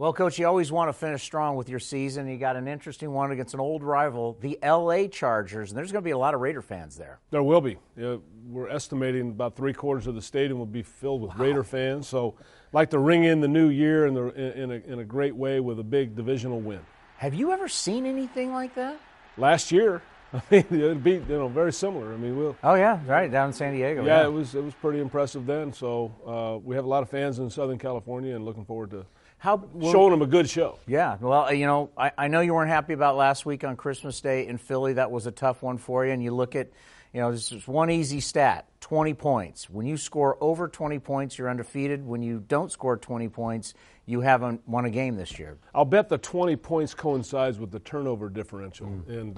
Well, Coach, you always want to finish strong with your season. You got an interesting one against an old rival, the L.A. Chargers, and there's going to be a lot of Raider fans there. There will be. We're estimating about 3/4 of the stadium will be filled with Raider fans. So, like to ring in the new year in a great way with a big divisional win. Have you ever seen anything like that? Last year, I mean, it'd be very similar. I mean, Oh yeah, right down in San Diego. Yeah, it was pretty impressive then. So we have a lot of fans in Southern California, and looking forward to showing them a good show. Yeah, well, I know you weren't happy about last week on Christmas Day in Philly. That was a tough one for you. And you look at, this is one easy stat, 20 points. When you score over 20 points, you're undefeated. When you don't score 20 points, you haven't won a game this year. I'll bet the 20 points coincides with the turnover differential. And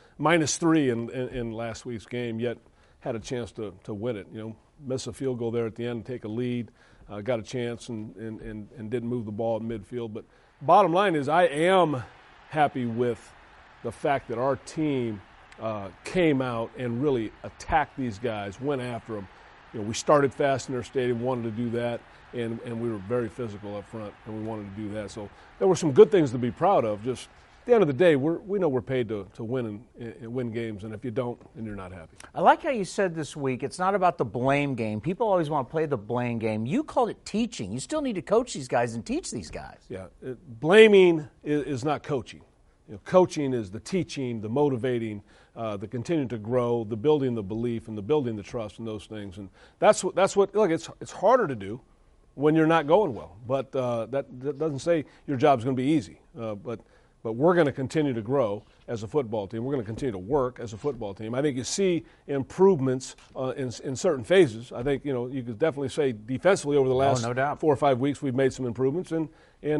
-3 in last week's game, yet had a chance to win it. Miss a field goal there at the end, take a lead. Got a chance and didn't move the ball at midfield. But bottom line is I am happy with the fact that our team came out and really attacked these guys, went after them. We started fast in their stadium, wanted to do that, and we were very physical up front, and we wanted to do that. So there were some good things to be proud of. Just at the end of the day, we know we're paid to win and win games, and if you don't, then you're not happy. I like how you said this week, it's not about the blame game. People always want to play the blame game. You called it teaching. You still need to coach these guys and teach these guys. Yeah, blaming is not coaching. Coaching is the teaching, the motivating, the continuing to grow, the building the belief, and the building the trust, and those things. And that's what. Look, it's harder to do when you're not going well, but that doesn't say your job's going to be easy. But we're going to continue to grow as a football team. We're going to continue to work as a football team. I think you see improvements in certain phases. I think you could definitely say defensively over the last 4 or 5 weeks we've made some improvements, and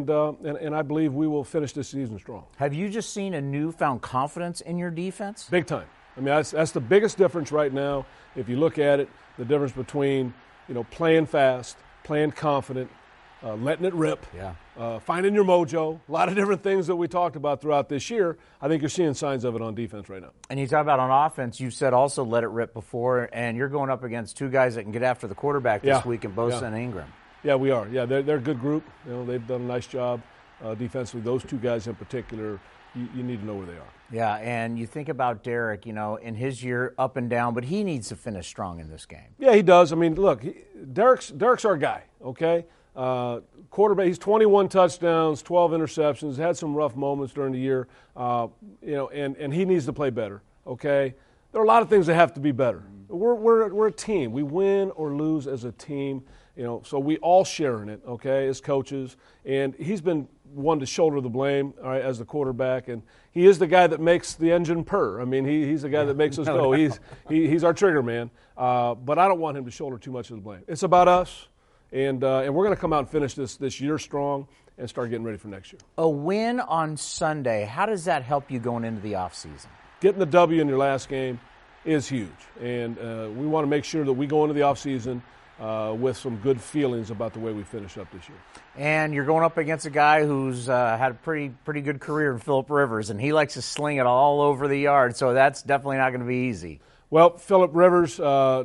I believe we will finish this season strong. Have you just seen a newfound confidence in your defense? Big time. I mean, that's the biggest difference right now. If you look at it, the difference between playing fast, playing confident, letting it rip, finding your mojo, a lot of different things that we talked about throughout this year. I think you're seeing signs of it on defense right now. And you talk about on offense, you said also let it rip before, and you're going up against two guys that can get after the quarterback this week in Bosa and Ingram. Yeah, we are. Yeah, they're a good group. They've done a nice job defensively. Those two guys in particular, you need to know where they are. Yeah, and you think about Derek, in his year up and down, but he needs to finish strong in this game. Yeah, he does. I mean, look, Derek's our guy, okay? Quarterback, he's 21 touchdowns, 12 interceptions, had some rough moments during the year, and he needs to play better, okay? There are a lot of things that have to be better. We're a team. We win or lose as a team, so we all share in it, okay, as coaches. And he's been one to shoulder the blame, all right, as the quarterback, and he is the guy that makes the engine purr. I mean, he's the guy that makes us go. He's our trigger man, but I don't want him to shoulder too much of the blame. It's about us. And we're going to come out and finish this year strong and start getting ready for next year. A win on Sunday, how does that help you going into the offseason? Getting the W in your last game is huge. And we want to make sure that we go into the offseason with some good feelings about the way we finish up this year. And you're going up against a guy who's had a pretty good career in Philip Rivers, and he likes to sling it all over the yard, so that's definitely not going to be easy. Well, Philip Rivers,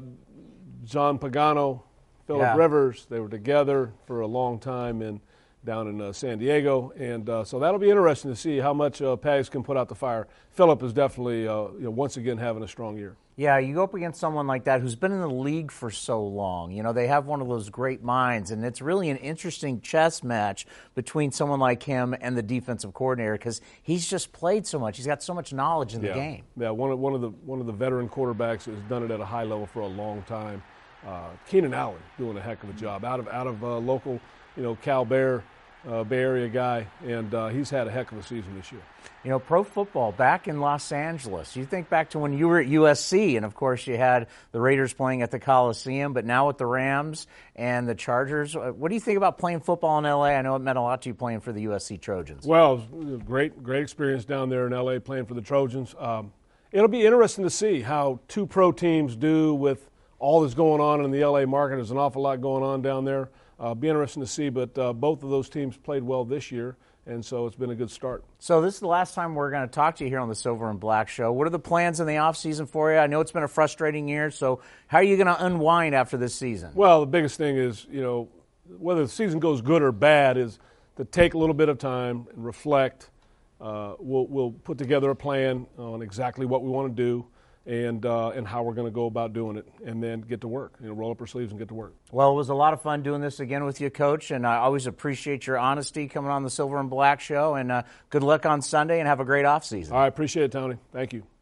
John Pagano, Philip Rivers, they were together for a long time down in San Diego, and so that'll be interesting to see how much Pags can put out the fire. Philip is definitely, once again, having a strong year. Yeah, you go up against someone like that who's been in the league for so long. They have one of those great minds, and it's really an interesting chess match between someone like him and the defensive coordinator because he's just played so much. He's got so much knowledge in the game. Yeah, one of the veteran quarterbacks has done it at a high level for a long time. Keenan Allen doing a heck of a job out of local, Cal Bay Area guy, and he's had a heck of a season this year. Pro football back in Los Angeles. You think back to when you were at USC, and of course you had the Raiders playing at the Coliseum, but now with the Rams and the Chargers. What do you think about playing football in LA? I know it meant a lot to you playing for the USC Trojans. Well, great experience down there in LA playing for the Trojans. It'll be interesting to see how two pro teams do with all that's going on in the LA market. There's an awful lot going on down there. Be interesting to see, but both of those teams played well this year, and so it's been a good start. So this is the last time we're going to talk to you here on the Silver and Black Show. What are the plans in the offseason for you? I know it's been a frustrating year, so how are you going to unwind after this season? Well, the biggest thing is, whether the season goes good or bad is to take a little bit of time and reflect. We'll put together a plan on exactly what we want to do and how we're going to go about doing it, and then get to work. Roll up our sleeves and get to work. Well, it was a lot of fun doing this again with you, Coach, and I always appreciate your honesty coming on the Silver and Black Show, and good luck on Sunday, and have a great offseason. I appreciate it, Tony. Thank you.